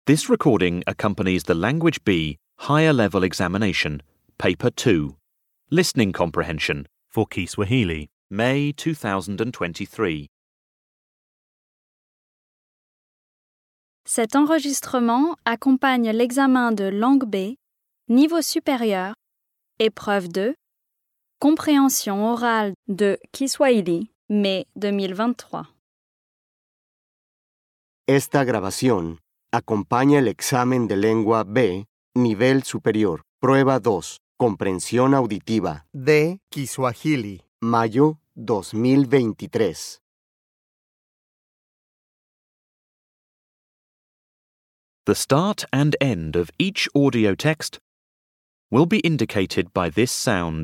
This recording accompanies the Language B Higher Level Examination, Paper 2, Listening Comprehension for Kiswahili, May 2023. Cet enregistrement accompagne l'examen de langue B, niveau supérieur, épreuve 2, compréhension orale de Kiswahili, mai 2023. Esta grabación acompaña el examen de lengua B, nivel superior, prueba 2, comprensión auditiva, de Kiswahili. mayo 2023. The start and end of each audio text will be indicated by this sound.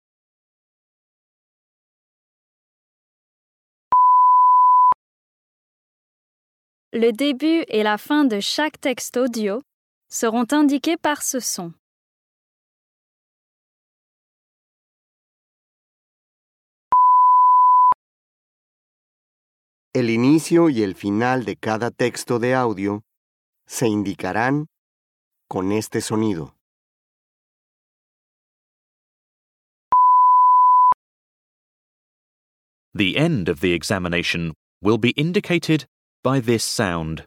Le début et la fin de chaque texte audio seront indiqués par ce son. El inicio y el final de cada texto de audio se indicarán con este sonido. The end of the examination will be indicated by this sound.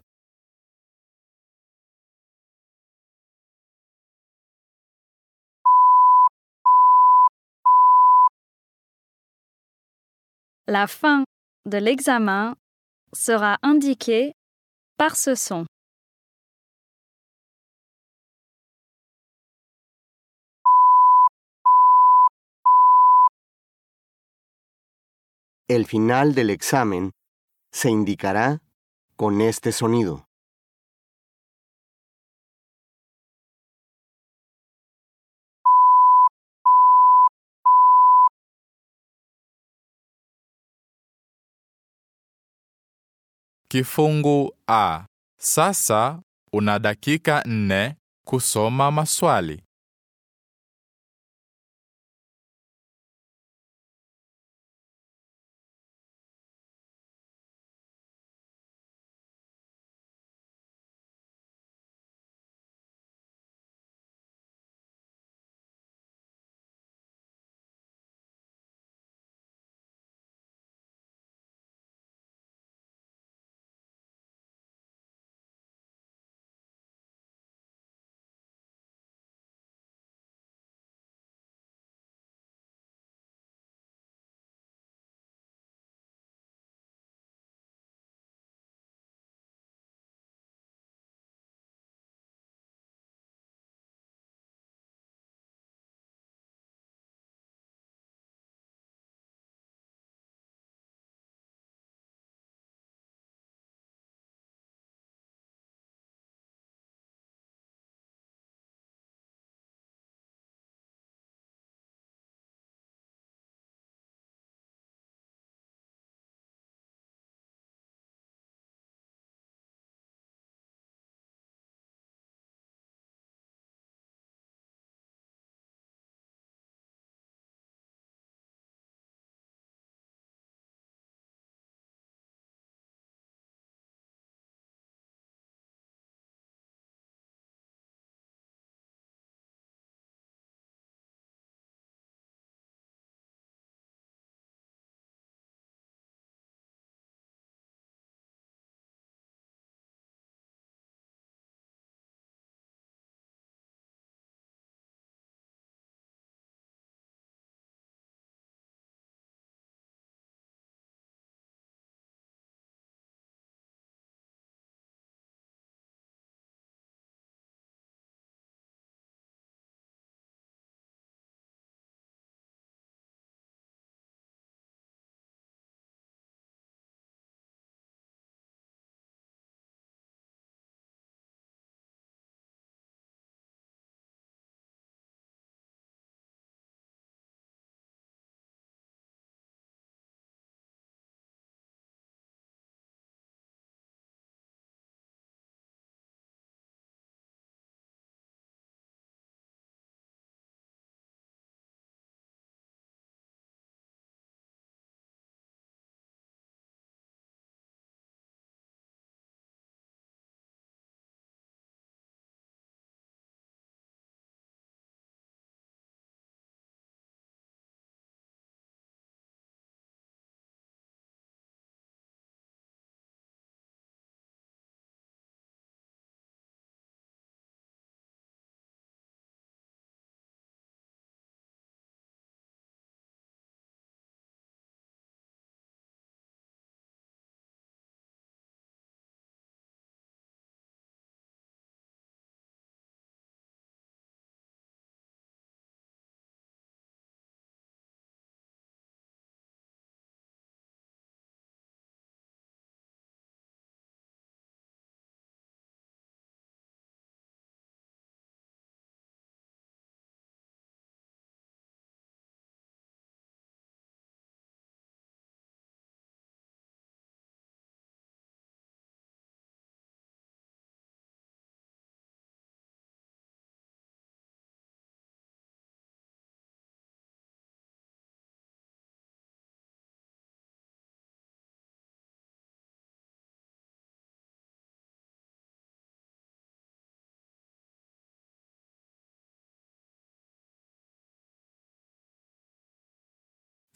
La fin de l'examen sera indiquée par ce son. El final del examen se indicará con este sonido. Kifungu A. Sasa una dakika 4 kusoma maswali.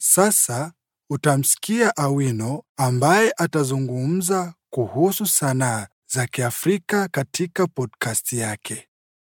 Sasa utamsikia Awino ambaye atazungumza kuhusu sanaa za Kiafrika katika podcast yake.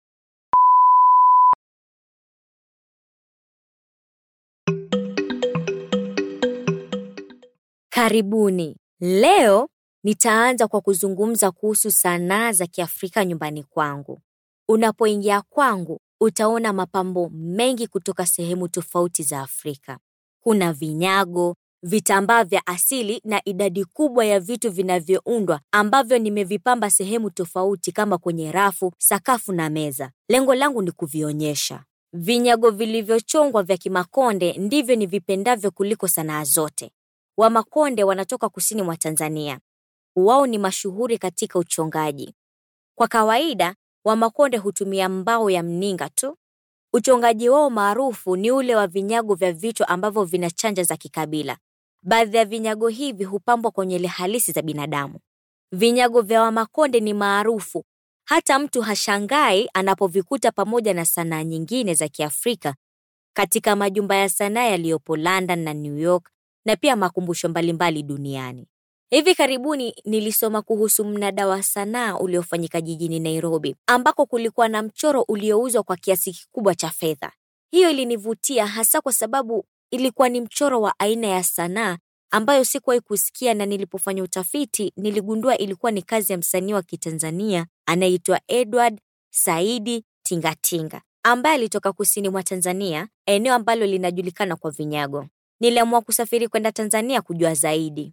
Karibuni. Leo nitaanza kwa kuzungumza kuhusu sanaa za Kiafrika nyumbani kwangu. Unapoingia kwangu, utaona mapambo mengi kutoka sehemu tofauti za Afrika. Kuna vinyago, vitambaa vya asili na idadi kubwa ya vitu vinavyoundwa ambavyo nimevipamba sehemu tofauti kama kwenye rafu, sakafu na meza. Lengo langu ni kuvionyesha. Vinyago vilivyochongwa vya Kimakonde ndivyo nivipendavyo kuliko sanaa zote. Wamakonde wanatoka kusini mwa Tanzania. Wao ni mashuhuri katika uchongaji. Kwa kawaida, Wamakonde hutumia mbao ya mninga tu. Uchongaji wao maarufu ni ule wa vinyago vya vichwa ambavyo vina chanja za kikabila. Baadhi ya vinyago hivi hupambwa kwa nywele halisi za binadamu. Vinyago vya Wamakonde ni maarufu. Hata mtu hashangai anapovikuta pamoja na sanaa nyingine za Kiafrika katika majumba ya sanaa yaliyopo London na New York na pia makumbusho mbalimbali duniani. Hivi karibuni nilisoma kuhusu mnada wa sanaa uliofanyika jijini Nairobi, ambako kulikuwa na mchoro uliouzwa kwa kiasi kikubwa cha fedha. Hiyo ilinivutia hasa kwa sababu ilikuwa ni mchoro wa aina ya sanaa ambayo sikuwahi kusikia, na nilipofanya utafiti niligundua ilikuwa ni kazi ya msanii wa Kitanzania anaitwa Edward Saidi Tingatinga, ambaye alitoka kusini mwa Tanzania, eneo ambalo linajulikana kwa vinyago. Niliamua kusafiri kwenda Tanzania kujua zaidi.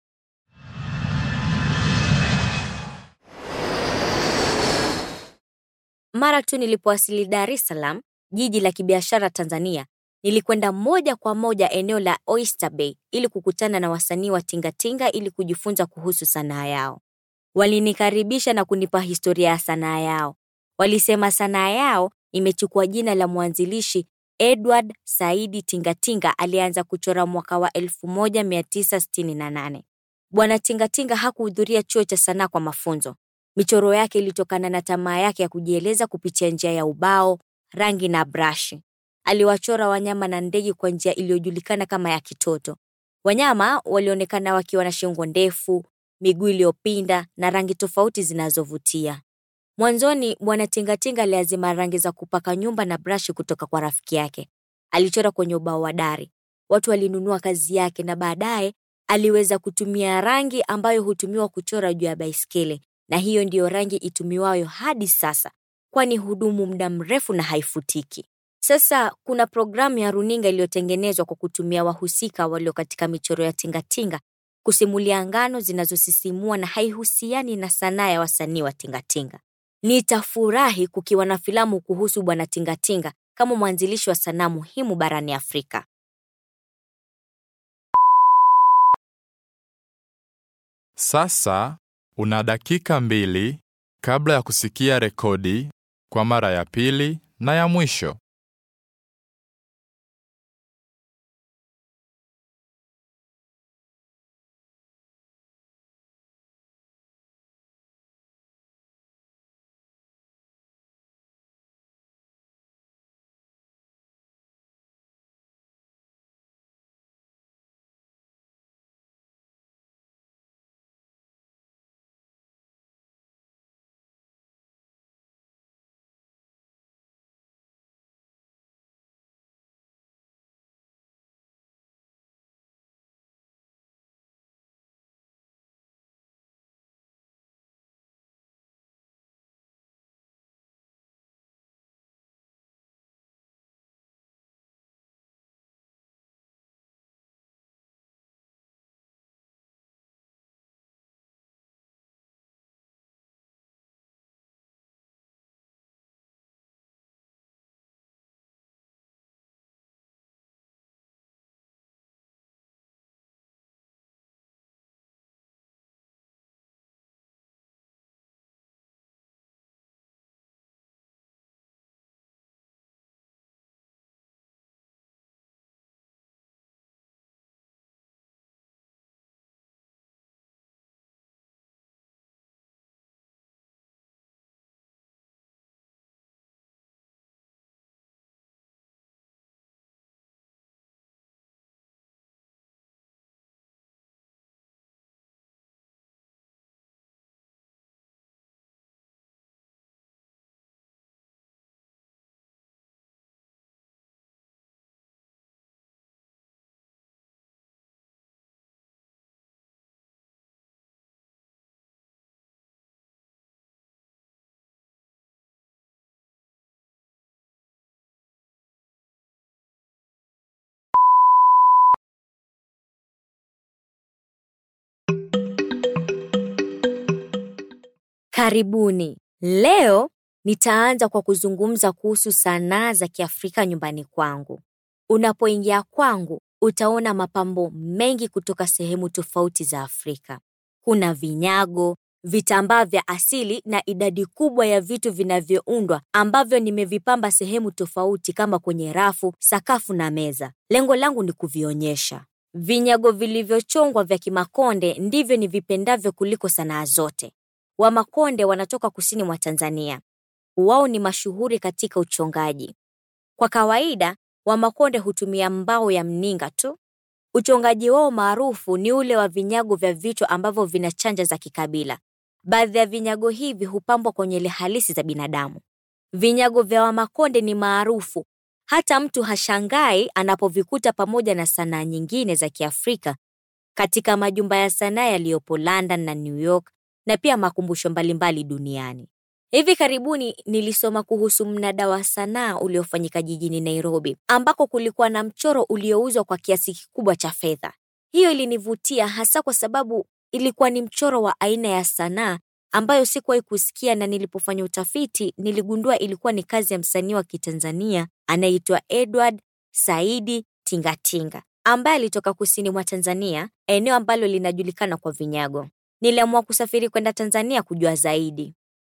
Mara tu nilipowasili Dar es Salaam, jiji la kibiashara Tanzania, nilikwenda moja kwa moja eneo la Oyster Bay ili kukutana na wasanii wa tingatinga ili kujifunza kuhusu sanaa yao. Walinikaribisha na kunipa historia ya sanaa yao. Walisema sanaa yao imechukua jina la mwanzilishi Edward Saidi Tingatinga alianza kuchora mwaka wa 1968. Bwana Tingatinga hakuhudhuria chuo cha sanaa kwa mafunzo. Michoro yake ilitokana na tamaa yake ya kujieleza kupitia njia ya ubao, rangi na brashi. Aliwachora wanyama na ndege kwa njia iliyojulikana kama ya kitoto. Wanyama walionekana wakiwa na shingo ndefu, miguu iliyopinda na rangi tofauti zinazovutia. Mwanzoni Bwana Tingatinga aliazima rangi za kupaka nyumba na brashi kutoka kwa rafiki yake. Alichora kwenye ubao wa dari. Watu walinunua kazi yake na baadaye aliweza kutumia rangi ambayo hutumiwa kuchora juu ya baiskeli, na hiyo ndiyo rangi itumiwayo hadi sasa, kwani hudumu muda mrefu na haifutiki. Sasa kuna programu ya runinga iliyotengenezwa kwa kutumia wahusika walio katika michoro ya tingatinga kusimulia ngano zinazosisimua na haihusiani na sanaa ya wasanii wa tingatinga. Nitafurahi kukiwa na filamu kuhusu Bwana Tingatinga kama mwanzilishi wa sanaa muhimu barani Afrika. Sasa una dakika 2 kabla ya kusikia rekodi kwa mara ya pili na ya mwisho. Karibuni. Leo nitaanza kwa kuzungumza kuhusu sanaa za Kiafrika nyumbani kwangu. Unapoingia kwangu, utaona mapambo mengi kutoka sehemu tofauti za Afrika. Kuna vinyago, vitambaa vya asili na idadi kubwa ya vitu vinavyoundwa ambavyo nimevipamba sehemu tofauti kama kwenye rafu, sakafu na meza. Lengo langu ni kuvionyesha. Vinyago vilivyochongwa vya Kimakonde ndivyo nivipendavyo kuliko sanaa zote. Wamakonde wanatoka kusini mwa Tanzania. Wao ni mashuhuri katika uchongaji. Kwa kawaida, Wamakonde hutumia mbao ya mninga tu. Uchongaji wao maarufu ni ule wa vinyago vya vichwa ambavyo vina chanja za kikabila. Baadhi ya vinyago hivi hupambwa kwa nywele halisi za binadamu. Vinyago vya Wamakonde ni maarufu. Hata mtu hashangai anapovikuta pamoja na sanaa nyingine za Kiafrika katika majumba ya sanaa yaliyopo London na New York na pia makumbusho mbalimbali duniani. Hivi karibuni nilisoma kuhusu mnada wa sanaa uliofanyika jijini Nairobi, ambako kulikuwa na mchoro uliouzwa kwa kiasi kikubwa cha fedha. Hiyo ilinivutia hasa kwa sababu ilikuwa ni mchoro wa aina ya sanaa ambayo sikuwahi kusikia, na nilipofanya utafiti niligundua ilikuwa ni kazi ya msanii wa Kitanzania anaitwa Edward Saidi Tingatinga, ambaye alitoka kusini mwa Tanzania, eneo ambalo linajulikana kwa vinyago. Niliamua kusafiri kwenda Tanzania kujua zaidi.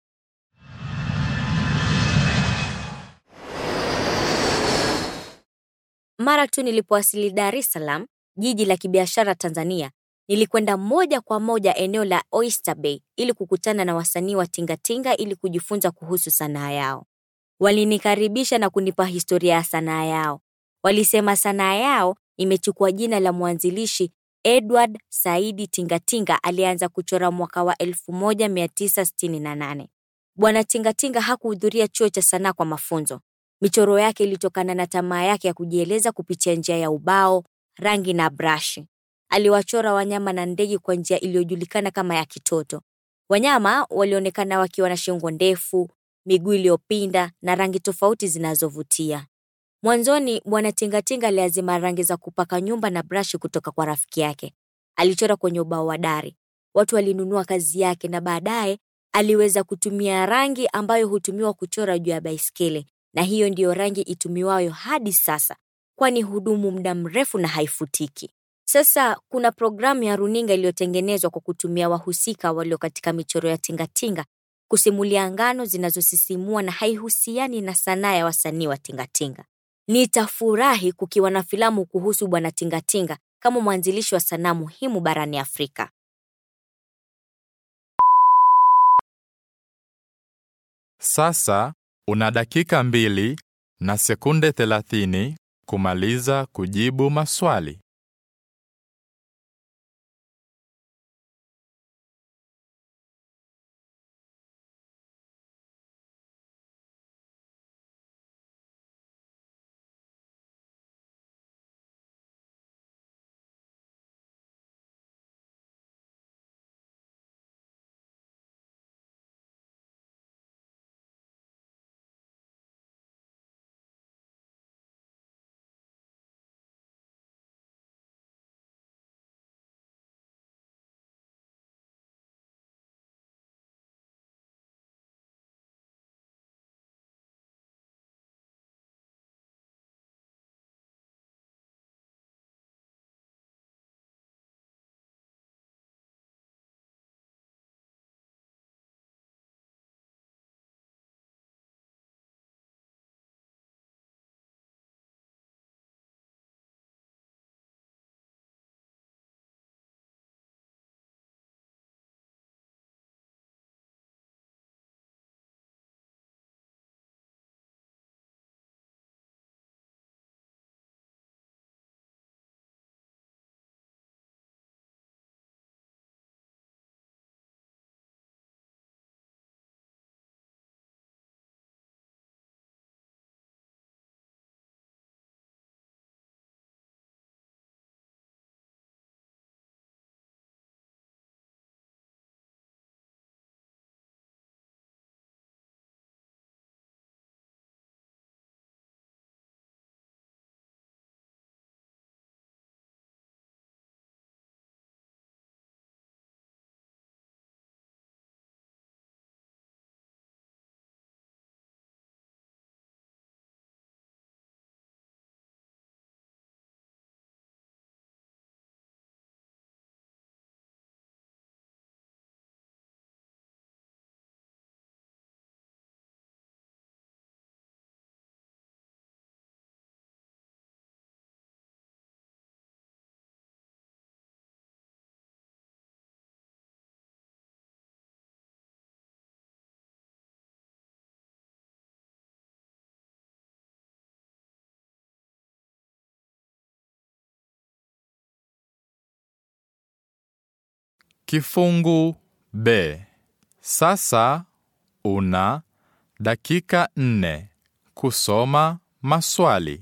Mara tu nilipowasili Dar es Salaam, jiji la kibiashara Tanzania, nilikwenda moja kwa moja eneo la Oyster Bay ili kukutana na wasanii wa tingatinga ili kujifunza kuhusu sanaa yao. Walinikaribisha na kunipa historia ya sanaa yao. Walisema sanaa yao imechukua jina la mwanzilishi Edward Saidi Tingatinga alianza kuchora mwaka wa 1968. Bwana Tingatinga hakuhudhuria chuo cha sanaa kwa mafunzo. Michoro yake ilitokana na tamaa yake ya kujieleza kupitia njia ya ubao, rangi na brashi. Aliwachora wanyama na ndege kwa njia iliyojulikana kama ya kitoto. Wanyama walionekana wakiwa na shingo ndefu, miguu iliyopinda na rangi tofauti zinazovutia. Mwanzoni Bwana Tingatinga aliazima rangi za kupaka nyumba na brashi kutoka kwa rafiki yake. Alichora kwenye ubao wa dari. Watu walinunua kazi yake na baadaye aliweza kutumia rangi ambayo hutumiwa kuchora juu ya baiskeli, na hiyo ndiyo rangi itumiwayo hadi sasa, kwani hudumu muda mrefu na haifutiki. Sasa kuna programu ya runinga iliyotengenezwa kwa kutumia wahusika walio katika michoro ya tingatinga kusimulia ngano zinazosisimua na haihusiani na sanaa ya wasanii wa tingatinga. Nitafurahi kukiwa na filamu kuhusu Bwana Tingatinga kama mwanzilishi wa sanaa muhimu barani Afrika. Sasa una dakika 2 na sekunde 30 kumaliza kujibu maswali. Kifungu B. Sasa una dakika 4 kusoma maswali.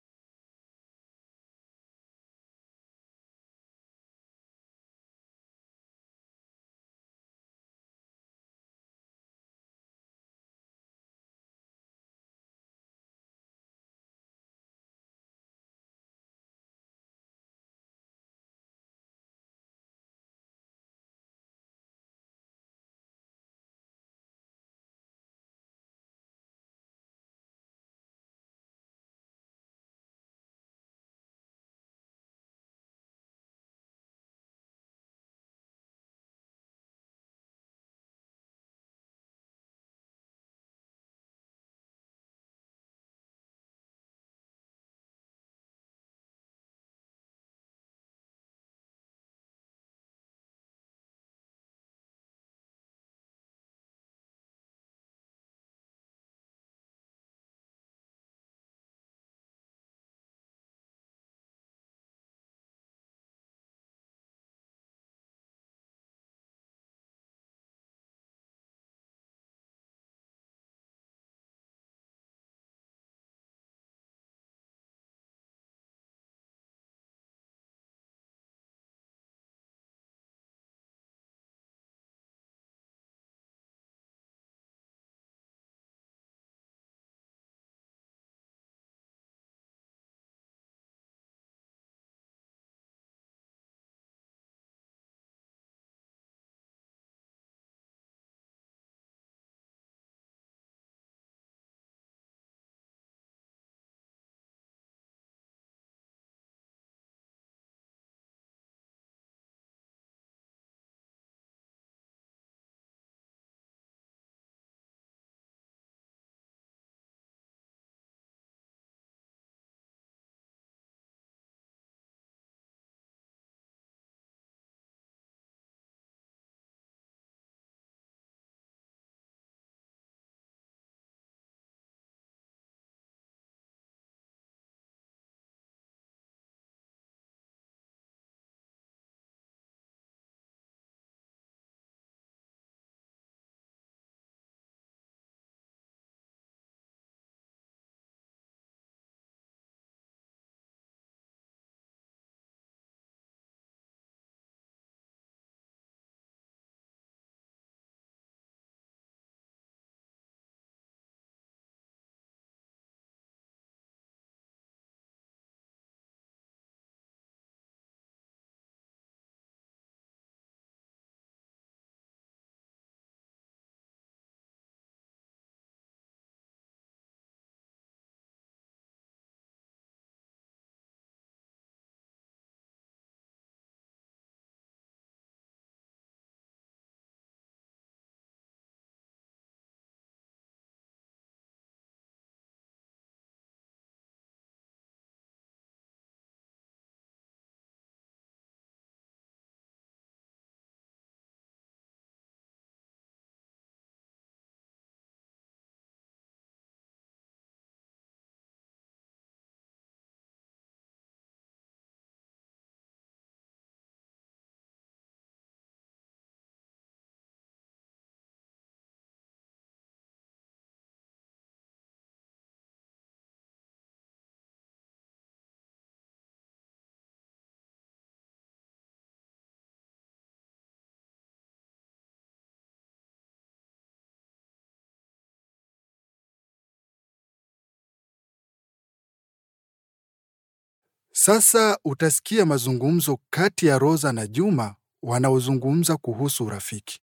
Sasa utasikia mazungumzo kati ya Rosa na Juma wanaozungumza kuhusu urafiki.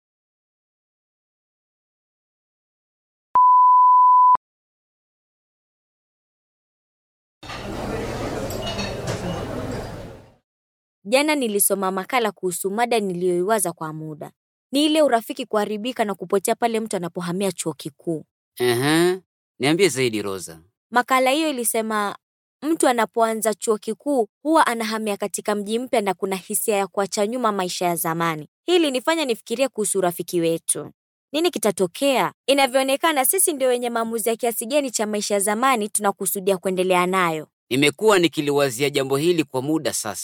Jana nilisoma makala kuhusu mada niliyoiwaza kwa muda. Ni ile urafiki kuharibika na kupotea pale mtu anapohamia chuo kikuu. Niambie zaidi Rosa. Makala hiyo ilisema mtu anapoanza chuo kikuu huwa anahamia katika mji mpya na kuna hisia ya kuacha nyuma maisha ya zamani. Hili nifanya nifikirie kuhusu urafiki wetu. Nini kitatokea? Inavyoonekana sisi ndio wenye maamuzi ya kiasi gani cha maisha ya zamani tunakusudia kuendelea nayo. Nimekuwa nikiliwazia jambo hili kwa muda sasa.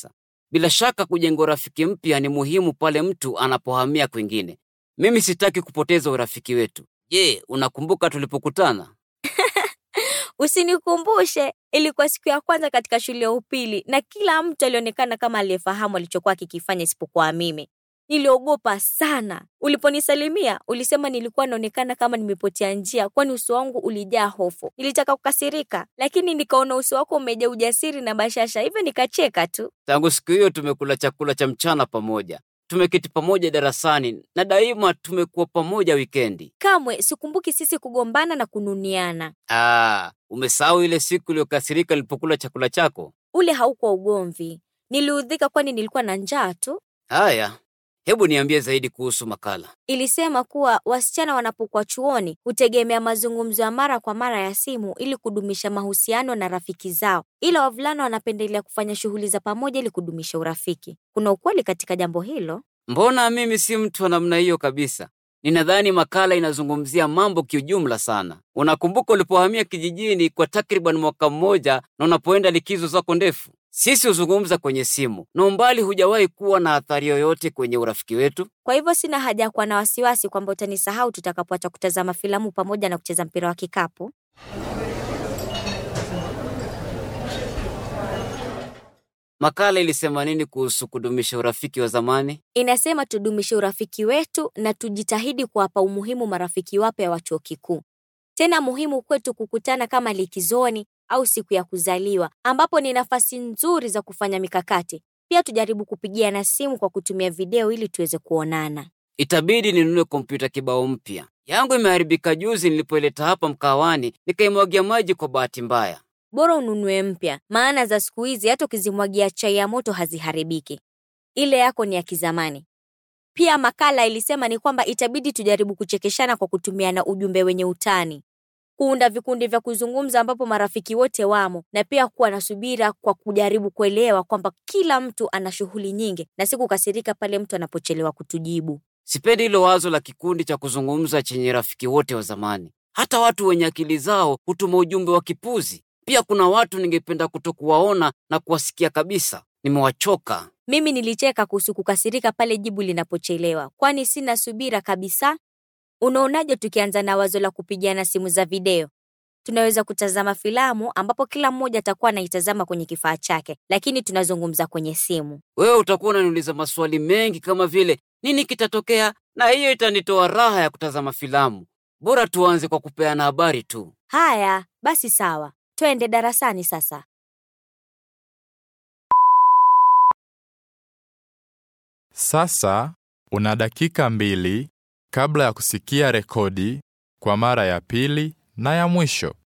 Bila shaka kujenga urafiki mpya ni muhimu pale mtu anapohamia kwingine. Mimi sitaki kupoteza urafiki wetu. Je, unakumbuka tulipokutana? Usinikumbushe, ilikuwa siku ya kwanza katika shule ya upili na kila mtu alionekana kama aliyefahamu alichokuwa kikifanya isipokuwa mimi. Niliogopa sana. Uliponisalimia, ulisema nilikuwa naonekana kama nimepotea njia kwani uso wangu ulijaa hofu. Nilitaka kukasirika, lakini nikaona uso wako umejaa ujasiri na bashasha, hivyo nikacheka tu. Tangu siku hiyo tumekula chakula cha mchana pamoja. Tumeketi pamoja darasani na daima tumekuwa pamoja wikendi. Kamwe sikumbuki sisi kugombana na kununiana. Umesahau ile siku uliyokasirika nilipokula chakula chako? Ule haukuwa ugomvi. Niliudhika kwani nilikuwa na njaa tu. Haya, hebu niambie zaidi kuhusu makala. Ilisema kuwa wasichana wanapokuwa chuoni hutegemea mazungumzo ya mara kwa mara ya simu ili kudumisha mahusiano na rafiki zao. Ila wavulana wanapendelea kufanya shughuli za pamoja ili kudumisha urafiki. Kuna ukweli katika jambo hilo? Mbona mimi si mtu wa namna hiyo kabisa. Ninadhani makala inazungumzia mambo kiujumla sana. Unakumbuka ulipohamia kijijini kwa takriban mwaka mmoja na unapoenda likizo zako ndefu? Sisi huzungumza kwenye simu na umbali hujawahi kuwa na athari yoyote kwenye urafiki wetu. Kwa hivyo sina haja ya kuwa na wasiwasi kwamba utanisahau tutakapoacha kutazama filamu pamoja na kucheza mpira wa kikapu. Makala ilisema nini kuhusu kudumisha urafiki wa zamani? Inasema tudumishe urafiki wetu na tujitahidi kuwapa umuhimu marafiki wapya wa chuo kikuu. Tena muhimu kwetu kukutana kama likizoni au siku ya kuzaliwa, ambapo ni nafasi nzuri za kufanya mikakati. Pia tujaribu kupigiana simu kwa kutumia video ili tuweze kuonana. Itabidi ninunue kompyuta kibao mpya. Yangu imeharibika juzi nilipoileta hapa mkawani, nikaimwagia maji kwa bahati mbaya. Bora ununue mpya, maana za siku hizi hata ukizimwagia chai ya moto haziharibiki. Ile yako ni ya kizamani. Pia makala ilisema ni kwamba itabidi tujaribu kuchekeshana kwa kutumiana ujumbe wenye utani. Kuunda vikundi vya kuzungumza ambapo marafiki wote wamo na pia kuwa na subira kwa kujaribu kuelewa kwamba kila mtu ana shughuli nyingi na si kukasirika pale mtu anapochelewa kutujibu. Sipendi hilo wazo la kikundi cha kuzungumza chenye rafiki wote wa zamani. Hata watu wenye akili zao hutuma ujumbe wa kipuzi. Pia kuna watu ningependa kutokuwaona na kuwasikia kabisa. Nimewachoka. Mimi nilicheka kuhusu kukasirika pale jibu linapochelewa, kwani sina subira kabisa. Unaonaje tukianza na wazo la kupigiana simu za video? Tunaweza kutazama filamu ambapo kila mmoja atakuwa anaitazama kwenye kifaa chake, lakini tunazungumza kwenye simu. Wewe utakuwa unaniuliza maswali mengi kama vile nini kitatokea, na hiyo itanitoa raha ya kutazama filamu. Bora tuanze kwa kupeana habari tu. Haya, basi sawa. Twende darasani sasa. Sasa una dakika 2 kabla ya kusikia rekodi kwa mara ya pili na ya mwisho.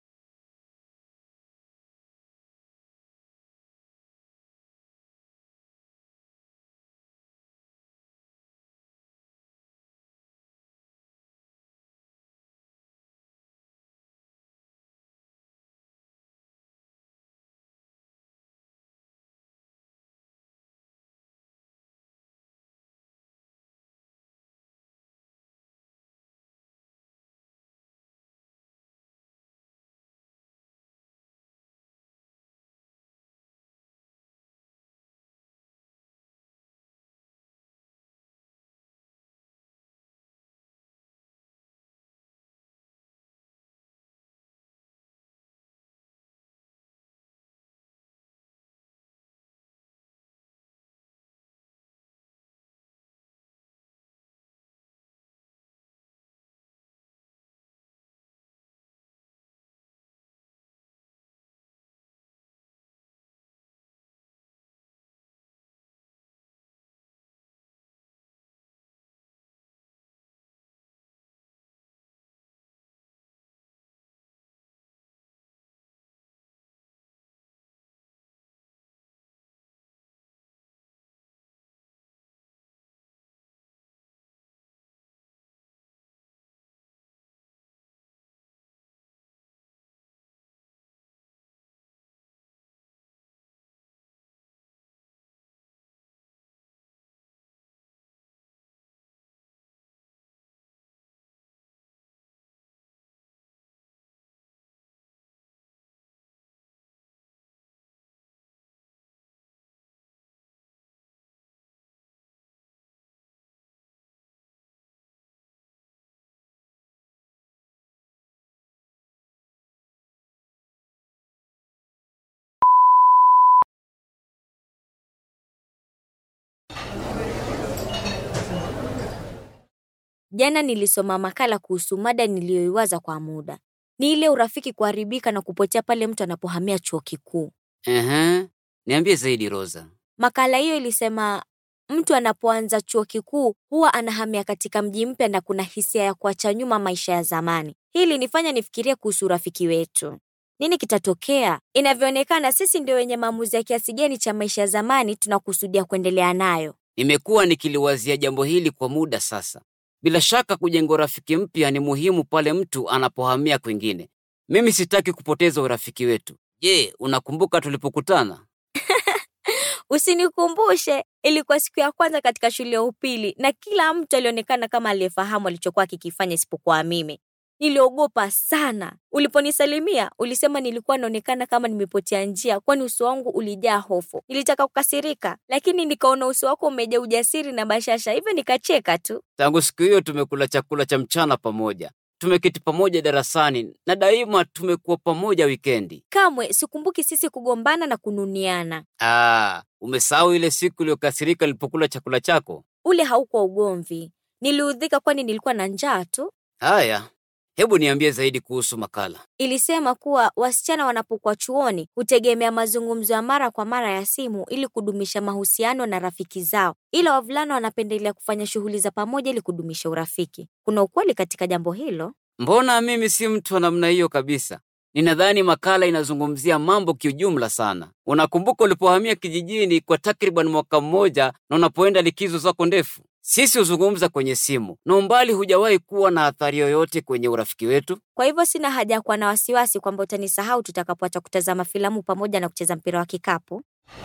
Jana nilisoma makala kuhusu mada niliyoiwaza kwa muda. Ni ile urafiki kuharibika na kupotea pale mtu anapohamia chuo kikuu. Niambie zaidi Rosa. Makala hiyo ilisema mtu anapoanza chuo kikuu huwa anahamia katika mji mpya na kuna hisia ya kuacha nyuma maisha ya zamani. Hili nifanya nifikirie kuhusu urafiki wetu. Nini kitatokea? Inavyoonekana sisi ndio wenye maamuzi ya kiasi gani cha maisha ya zamani tunakusudia kuendelea nayo. Nimekuwa nikiliwazia jambo hili kwa muda sasa. Bila shaka kujenga urafiki mpya ni muhimu pale mtu anapohamia kwingine. Mimi sitaki kupoteza urafiki wetu. Je, unakumbuka tulipokutana? Usinikumbushe, ilikuwa siku ya kwanza katika shule ya upili na kila mtu alionekana kama aliyefahamu alichokuwa kikifanya isipokuwa mimi. Niliogopa sana. Uliponisalimia, ulisema nilikuwa naonekana kama nimepotea njia kwani uso wangu ulijaa hofu. Nilitaka kukasirika, lakini nikaona uso wako umejaa ujasiri na bashasha, hivyo nikacheka tu. Tangu siku hiyo tumekula chakula cha mchana pamoja. Tumeketi pamoja darasani na daima tumekuwa pamoja wikendi. Kamwe sikumbuki sisi kugombana na kununiana. Umesahau ile siku uliyokasirika nilipokula chakula chako? Ule haukuwa ugomvi. Niliudhika kwani nilikuwa na njaa tu. Haya, hebu niambie zaidi kuhusu makala. Ilisema kuwa wasichana wanapokuwa chuoni hutegemea mazungumzo ya mara kwa mara ya simu ili kudumisha mahusiano na rafiki zao. Ila wavulana wanapendelea kufanya shughuli za pamoja ili kudumisha urafiki. Kuna ukweli katika jambo hilo? Mbona mimi si mtu wa namna hiyo kabisa. Ninadhani makala inazungumzia mambo kiujumla sana. Unakumbuka ulipohamia kijijini kwa takriban mwaka mmoja na unapoenda likizo zako ndefu? Sisi huzungumza kwenye simu na umbali hujawahi kuwa na athari yoyote kwenye urafiki wetu. Kwa hivyo sina haja ya kuwa na wasiwasi kwamba utanisahau tutakapoacha kutazama filamu pamoja na kucheza mpira wa kikapu.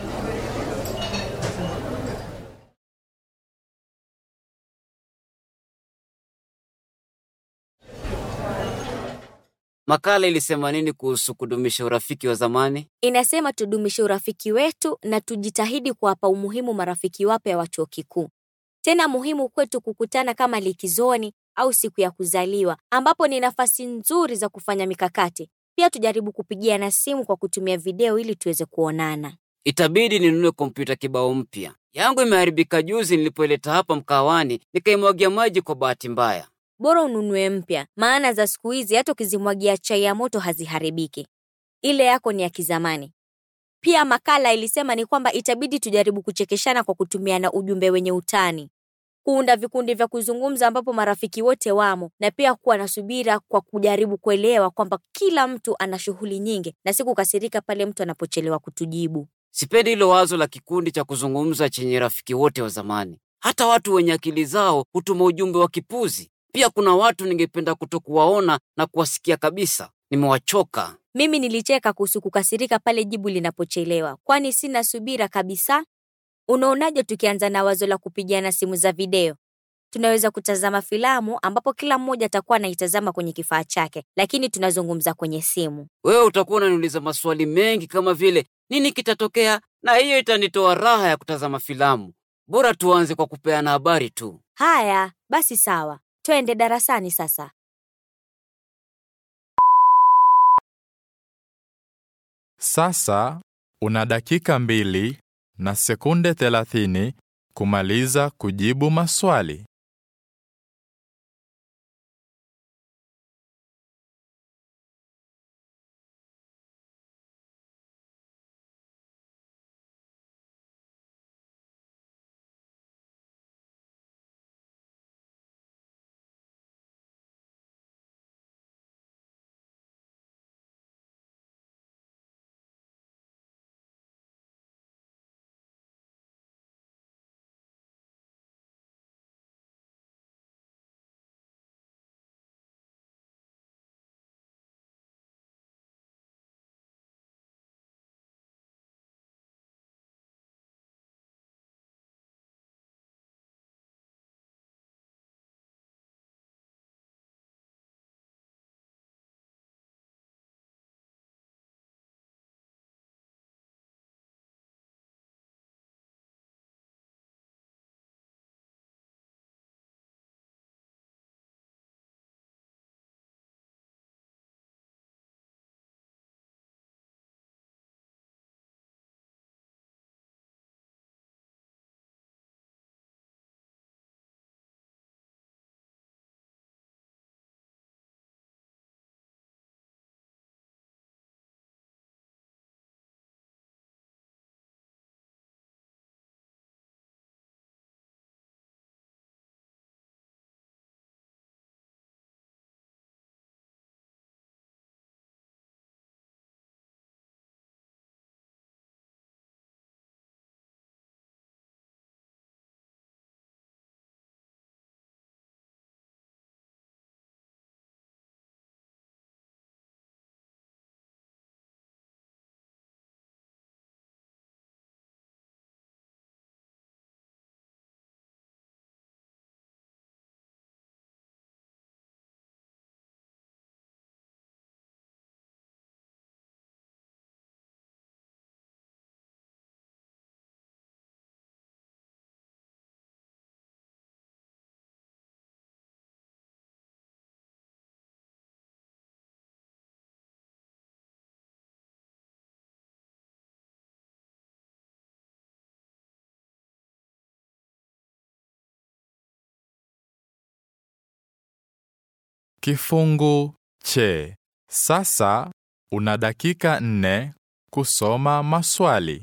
Makala ilisema nini kuhusu kudumisha urafiki wa zamani? Inasema tudumishe urafiki wetu na tujitahidi kuwapa umuhimu marafiki wapya wa chuo kikuu. Tena muhimu kwetu kukutana kama likizoni au siku ya kuzaliwa, ambapo ni nafasi nzuri za kufanya mikakati. Pia tujaribu kupigiana simu kwa kutumia video ili tuweze kuonana. Itabidi ninunue kompyuta kibao mpya. Yangu imeharibika juzi nilipoileta hapa mkawani, nikaimwagia maji kwa bahati mbaya. Bora ununue mpya, maana za siku hizi hata ukizimwagia chai ya moto haziharibiki. Ile yako ni ya kizamani. Pia makala ilisema ni kwamba itabidi tujaribu kuchekeshana kwa kutumiana ujumbe wenye utani. Kuunda vikundi vya kuzungumza ambapo marafiki wote wamo na pia kuwa na subira kwa kujaribu kuelewa kwamba kila mtu ana shughuli nyingi na si kukasirika pale mtu anapochelewa kutujibu. Sipendi hilo wazo la kikundi cha kuzungumza chenye rafiki wote wa zamani. Hata watu wenye akili zao hutuma ujumbe wa kipuzi. Pia kuna watu ningependa kutokuwaona na kuwasikia kabisa. Nimewachoka. Mimi nilicheka kuhusu kukasirika pale jibu linapochelewa, kwani sina subira kabisa. Unaonaje tukianza na wazo la kupigiana simu za video? Tunaweza kutazama filamu ambapo kila mmoja atakuwa anaitazama kwenye kifaa chake, lakini tunazungumza kwenye simu. Wewe utakuwa unaniuliza maswali mengi kama vile nini kitatokea, na hiyo itanitoa raha ya kutazama filamu. Bora tuanze kwa kupeana habari tu. Haya, basi sawa. Twende darasani sasa. Sasa una dakika 2 na sekunde 30 kumaliza kujibu maswali. Kifungu che. Sasa una dakika 4 kusoma maswali.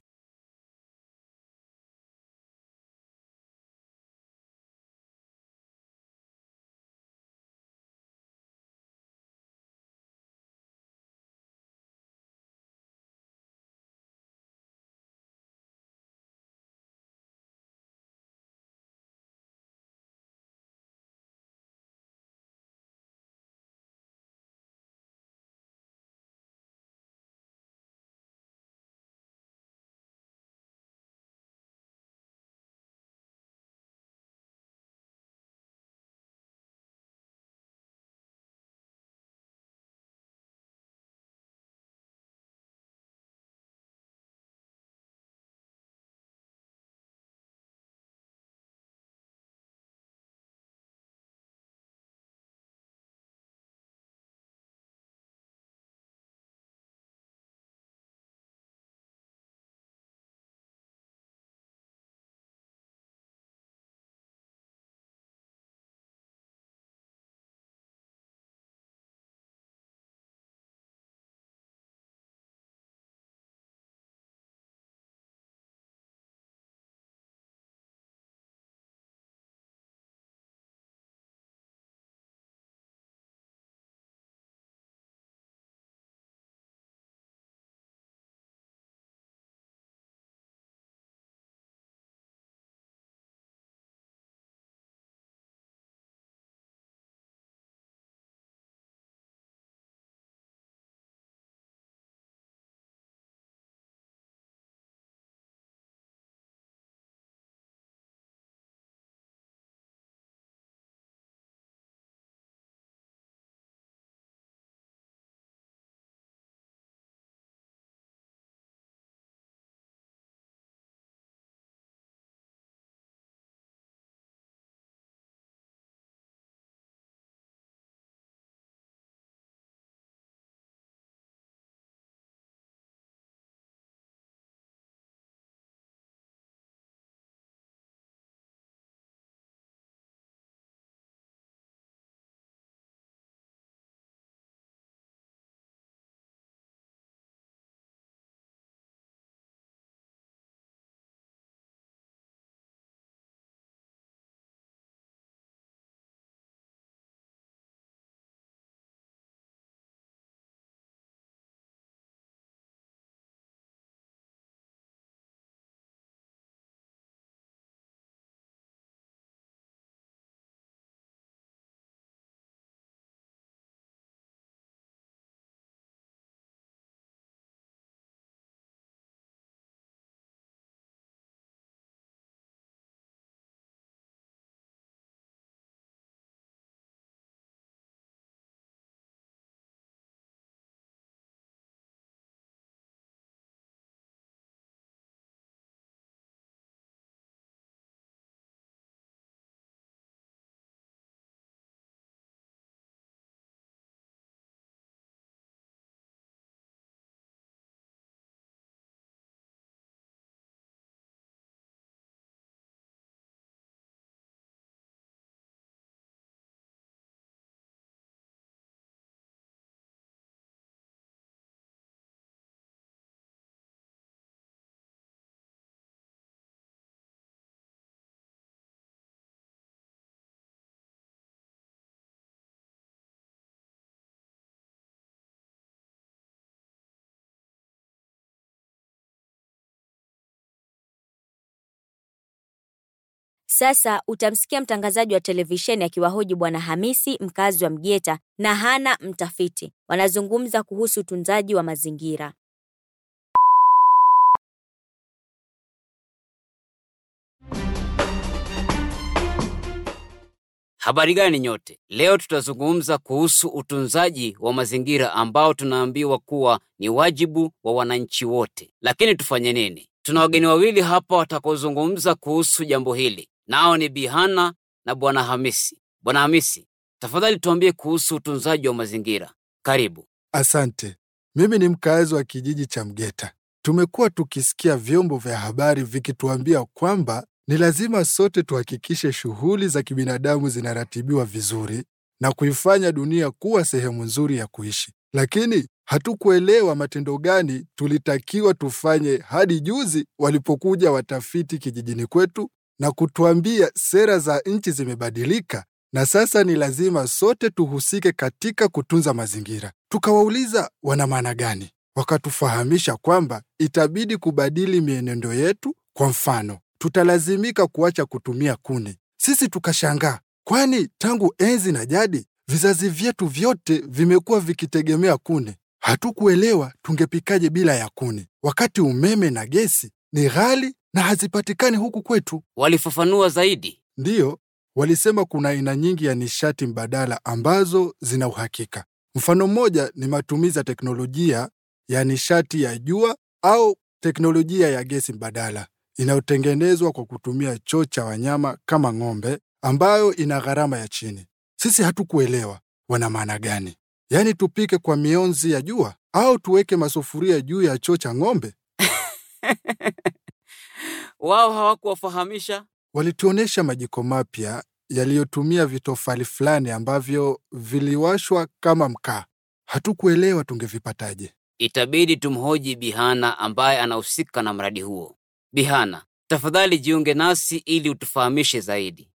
Sasa utamsikia mtangazaji wa televisheni akiwahoji Bwana Hamisi, mkazi wa Mgeta, na Hana, mtafiti. Wanazungumza kuhusu utunzaji wa mazingira. Habari gani nyote? Leo tutazungumza kuhusu utunzaji wa mazingira ambao tunaambiwa kuwa ni wajibu wa wananchi wote. Lakini tufanye nini? Tuna wageni wawili hapa watakaozungumza kuhusu jambo hili. Nao ni Bi Hana na Bwana Hamisi. Bwana Hamisi, tafadhali tuambie kuhusu utunzaji wa mazingira. Karibu. Asante. Mimi ni mkazi wa kijiji cha Mgeta. Tumekuwa tukisikia vyombo vya habari vikituambia kwamba ni lazima sote tuhakikishe shughuli za kibinadamu zinaratibiwa vizuri na kuifanya dunia kuwa sehemu nzuri ya kuishi. Lakini hatukuelewa matendo gani tulitakiwa tufanye hadi juzi walipokuja watafiti kijijini kwetu na kutuambia sera za nchi zimebadilika na sasa ni lazima sote tuhusike katika kutunza mazingira. Tukawauliza wana maana gani? Wakatufahamisha kwamba itabidi kubadili mienendo yetu. Kwa mfano, tutalazimika kuacha kutumia kuni. Sisi tukashangaa, kwani tangu enzi na jadi vizazi vyetu vyote vimekuwa vikitegemea kuni. Hatukuelewa tungepikaje bila ya kuni, wakati umeme na gesi ni ghali na hazipatikani huku kwetu. Walifafanua zaidi? Ndiyo, walisema kuna aina nyingi ya nishati mbadala ambazo zina uhakika. Mfano mmoja ni matumizi ya teknolojia ya nishati ya jua au teknolojia ya gesi mbadala inayotengenezwa kwa kutumia choo cha wanyama kama ng'ombe, ambayo ina gharama ya chini. Sisi hatukuelewa wana maana gani. Yaani tupike kwa mionzi ya jua au tuweke masufuria juu ya choo cha ng'ombe? Wao hawakuwafahamisha? Walituonesha majiko mapya yaliyotumia vitofali fulani ambavyo viliwashwa kama mkaa. Hatukuelewa tungevipataje. Itabidi tumhoji Bihana ambaye anahusika na mradi huo. Bihana, tafadhali jiunge nasi ili utufahamishe zaidi.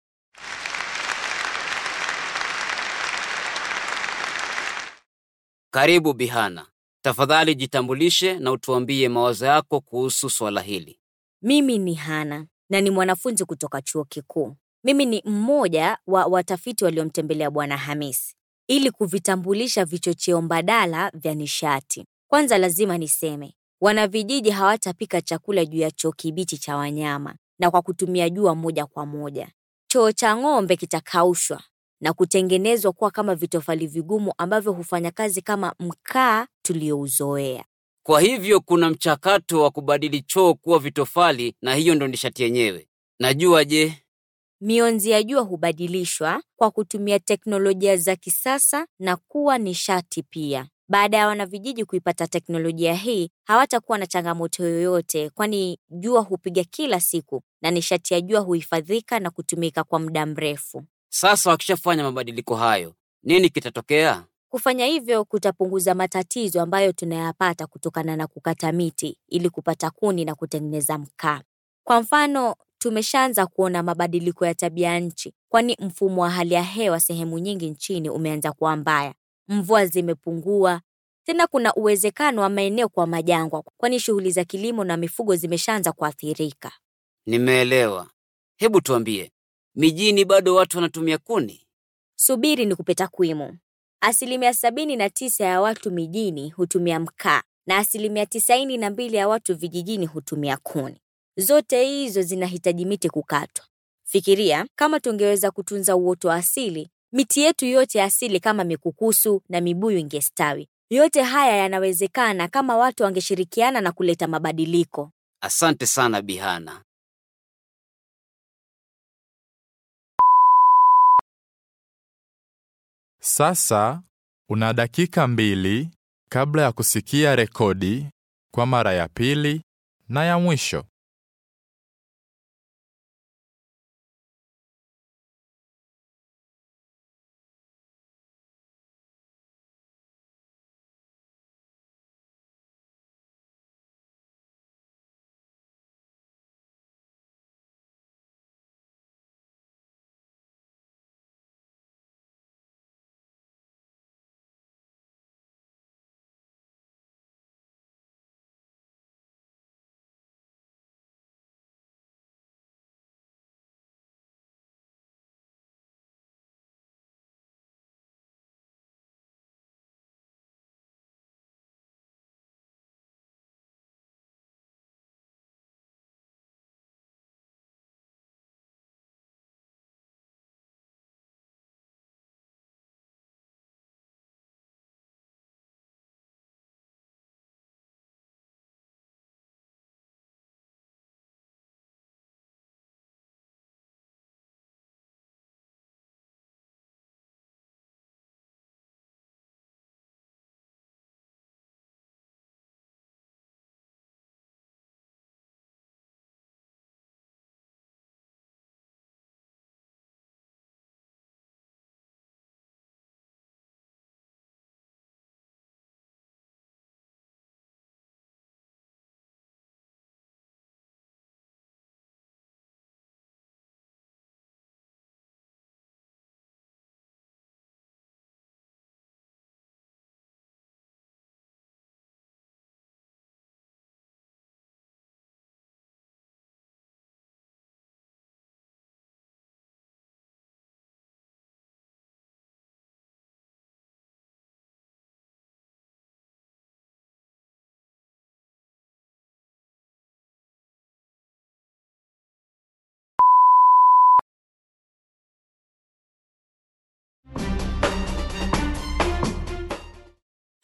Karibu Bihana. Tafadhali jitambulishe na utuambie mawazo yako kuhusu swala hili. Mimi ni Hana na ni mwanafunzi kutoka chuo kikuu. Mimi ni mmoja wa watafiti waliomtembelea Bwana Hamisi ili kuvitambulisha vichocheo mbadala vya nishati. Kwanza lazima niseme, wanavijiji hawatapika chakula juu ya choo kibichi cha wanyama na kwa kutumia jua moja kwa moja. Choo cha ng'ombe kitakaushwa na kutengenezwa kuwa kama vitofali vigumu ambavyo hufanya kazi kama mkaa tuliouzoea. Kwa hivyo kuna mchakato wa kubadili choo kuwa vitofali na hiyo ndo nishati yenyewe. Najua je? Mionzi ya jua hubadilishwa kwa kutumia teknolojia za kisasa na kuwa nishati pia. Baada ya wanavijiji kuipata teknolojia hii, hawatakuwa na changamoto yoyote, kwani jua hupiga kila siku na nishati ya jua huhifadhika na kutumika kwa muda mrefu. Sasa wakishafanya mabadiliko hayo, nini kitatokea? Kufanya hivyo kutapunguza matatizo ambayo tunayapata kutokana na kukata miti ili kupata kuni na kutengeneza mkaa. Kwa mfano, tumeshaanza kuona mabadiliko ya tabia nchi, kwani mfumo wa hali ya hewa sehemu nyingi nchini umeanza kuwa mbaya. Mvua zimepungua. Tena kuna uwezekano wa maeneo kwa majangwa, kwani shughuli za kilimo na mifugo zimeshaanza kuathirika. Nimeelewa. Hebu tuambie, mijini bado watu wanatumia kuni? Subiri nikupe takwimu. 79% ya watu mijini hutumia mkaa na 92% ya watu vijijini hutumia kuni. Zote hizo zinahitaji miti kukatwa. Fikiria, kama tungeweza kutunza uoto wa asili, miti yetu yote asili kama mikukusu na mibuyu ingestawi. Yote haya yanawezekana kama watu wangeshirikiana na kuleta mabadiliko. Asante sana Bihana. Sasa una dakika 2 kabla ya kusikia rekodi kwa mara ya pili na ya mwisho.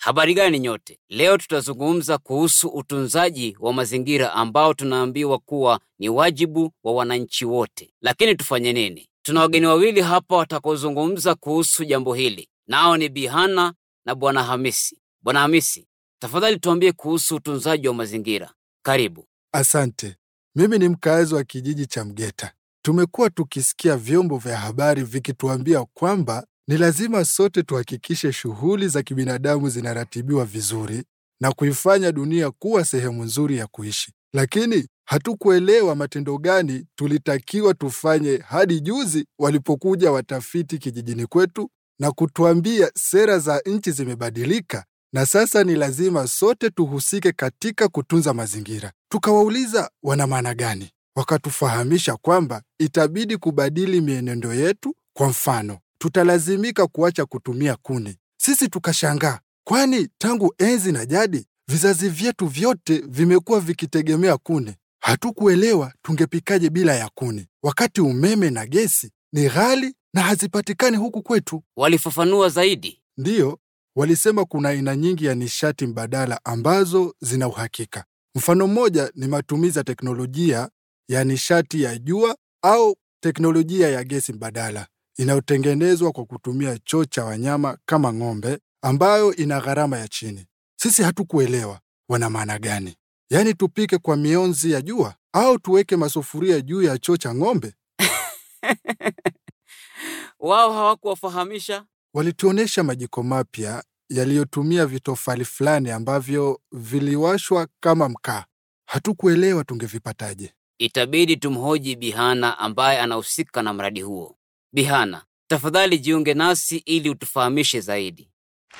Habari gani nyote? Leo tutazungumza kuhusu utunzaji wa mazingira ambao tunaambiwa kuwa ni wajibu wa wananchi wote. Lakini tufanye nini? Tuna wageni wawili hapa watakaozungumza kuhusu jambo hili. Nao ni Bi Hana na Bwana Hamisi. Bwana Hamisi, tafadhali tuambie kuhusu utunzaji wa mazingira. Karibu. Asante. Mimi ni mkaazi wa kijiji cha Mgeta. Tumekuwa tukisikia vyombo vya habari vikituambia kwamba ni lazima sote tuhakikishe shughuli za kibinadamu zinaratibiwa vizuri na kuifanya dunia kuwa sehemu nzuri ya kuishi. Lakini hatukuelewa matendo gani tulitakiwa tufanye hadi juzi walipokuja watafiti kijijini kwetu na kutuambia sera za nchi zimebadilika na sasa ni lazima sote tuhusike katika kutunza mazingira. Tukawauliza wana maana gani? Wakatufahamisha kwamba itabidi kubadili mienendo yetu. Kwa mfano, tutalazimika kuacha kutumia kuni. Sisi tukashangaa, kwani tangu enzi na jadi vizazi vyetu vyote vimekuwa vikitegemea kuni. Hatukuelewa tungepikaje bila ya kuni, wakati umeme na gesi ni ghali na hazipatikani huku kwetu. Walifafanua zaidi? Ndiyo, walisema kuna aina nyingi ya nishati mbadala ambazo zina uhakika. Mfano mmoja ni matumizi ya teknolojia ya nishati ya jua au teknolojia ya gesi mbadala inayotengenezwa kwa kutumia choo cha wanyama kama ng'ombe, ambayo ina gharama ya chini. Sisi hatukuelewa wana maana gani. Yaani tupike kwa mionzi ya jua au tuweke masufuria juu ya choo cha ng'ombe? Wao hawakuwafahamisha? Walituonesha majiko mapya yaliyotumia vitofali fulani ambavyo viliwashwa kama mkaa. Hatukuelewa tungevipataje. Itabidi tumhoji Bi Hana ambaye anahusika na mradi huo. Bi Hana, tafadhali jiunge nasi ili utufahamishe zaidi.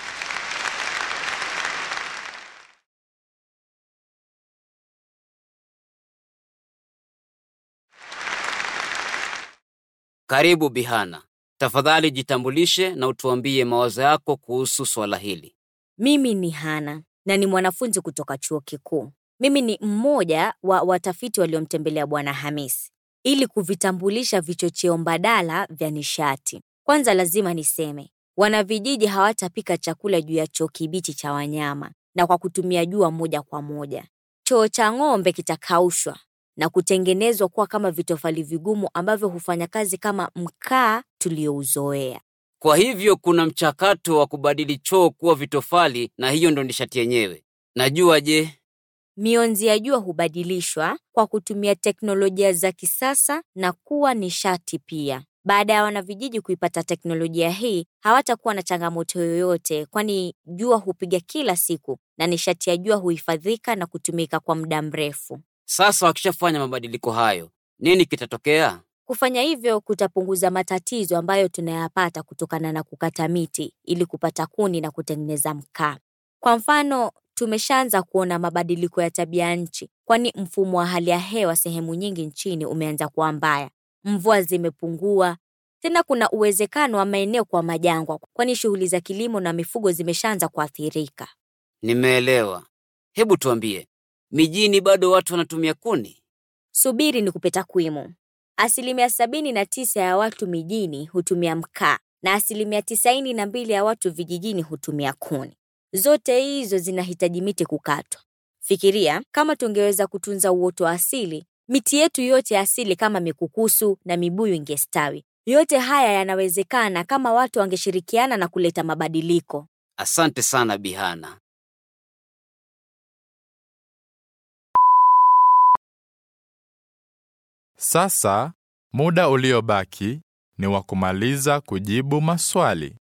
Karibu Bi Hana. Tafadhali jitambulishe na utuambie mawazo yako kuhusu swala hili. Mimi ni Hana na ni mwanafunzi kutoka chuo kikuu. Mimi ni mmoja wa watafiti waliomtembelea Bwana Hamisi ili kuvitambulisha vichocheo mbadala vya nishati. Kwanza lazima niseme, wanavijiji hawatapika chakula juu ya choo kibichi cha wanyama na kwa kutumia jua moja kwa moja. Choo cha ng'ombe kitakaushwa na kutengenezwa kuwa kama vitofali vigumu ambavyo hufanya kazi kama mkaa tuliouzoea. Kwa hivyo kuna mchakato wa kubadili choo kuwa vitofali na hiyo ndo nishati yenyewe. Najua je? Mionzi ya jua hubadilishwa kwa kutumia teknolojia za kisasa na kuwa nishati pia. Baada ya wanavijiji kuipata teknolojia hii, hawatakuwa na changamoto yoyote, kwani jua hupiga kila siku na nishati ya jua huhifadhika na kutumika kwa muda mrefu. Sasa wakishafanya mabadiliko hayo, nini kitatokea? Kufanya hivyo kutapunguza matatizo ambayo tunayapata kutokana na kukata miti ili kupata kuni na kutengeneza mkaa. Kwa mfano, tumeshaanza kuona mabadiliko ya tabia nchi, kwani mfumo wa hali ya hewa sehemu nyingi nchini umeanza kuwa mbaya. Mvua zimepungua. Tena kuna uwezekano wa maeneo kwa majangwa, kwani shughuli za kilimo na mifugo zimeshaanza kuathirika. Nimeelewa. Hebu tuambie, mijini bado watu wanatumia kuni? Subiri nikupe takwimu. 79% ya watu mijini hutumia mkaa na 92% ya watu vijijini hutumia kuni. Zote hizo zinahitaji miti kukatwa. Fikiria, kama tungeweza kutunza uoto wa asili, miti yetu yote asili kama mikukusu na mibuyu ingestawi. Yote haya yanawezekana kama watu wangeshirikiana na kuleta mabadiliko. Asante sana Bi Hana. Sasa, muda uliobaki ni wa kumaliza kujibu maswali.